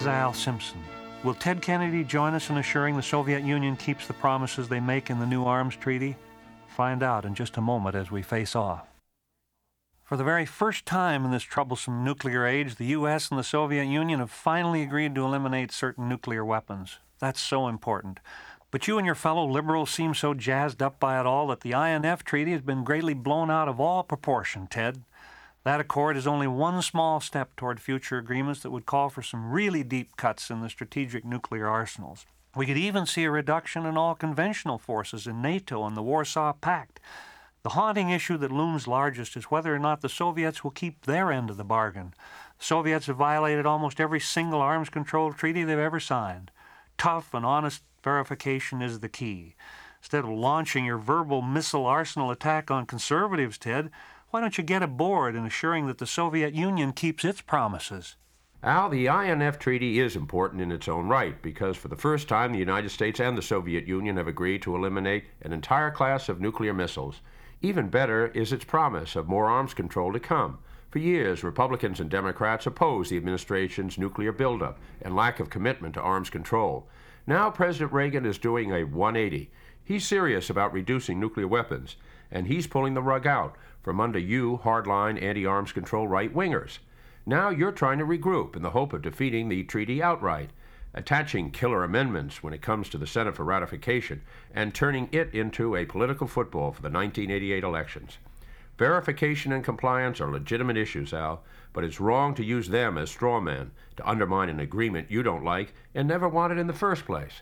Al Simpson. Will Ted Kennedy join us in assuring the Soviet Union keeps the promises they make in the new arms treaty? Find out in just a moment as we face off. For the very first time in this troublesome nuclear age, the U.S. and the Soviet Union have finally agreed to eliminate certain nuclear weapons. That's so important. But you and your fellow liberals seem so jazzed up by it all that the INF Treaty has been greatly blown out of all proportion, Ted. That accord is only one small step toward future agreements that would call for some really deep cuts in the strategic nuclear arsenals. We could even see a reduction in all conventional forces in NATO and the Warsaw Pact. The haunting issue that looms largest is whether or not the Soviets will keep their end of the bargain. The Soviets have violated almost every single arms control treaty they've ever signed. Tough and honest verification is the key. Instead of launching your verbal missile arsenal attack on conservatives, Ted, why don't you get aboard in assuring that the Soviet Union keeps its promises? Al, the INF Treaty is important in its own right because for the first time the United States and the Soviet Union have agreed to eliminate an entire class of nuclear missiles. Even better is its promise of more arms control to come. For years, Republicans and Democrats opposed the administration's nuclear buildup and lack of commitment to arms control. Now President Reagan is doing a 180. He's serious about reducing nuclear weapons, and he's pulling the rug out from under you hardline anti-arms control right-wingers. Now you're trying to regroup in the hope of defeating the treaty outright, attaching killer amendments when it comes to the Senate for ratification, and turning it into a political football for the 1988 elections. Verification and compliance are legitimate issues, Al, but it's wrong to use them as straw men to undermine an agreement you don't like and never wanted in the first place.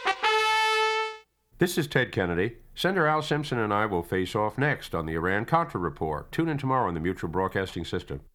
This is Ted Kennedy. Senator Al Simpson and I will face off next on the Iran-Contra Report. Tune in tomorrow on the Mutual Broadcasting System.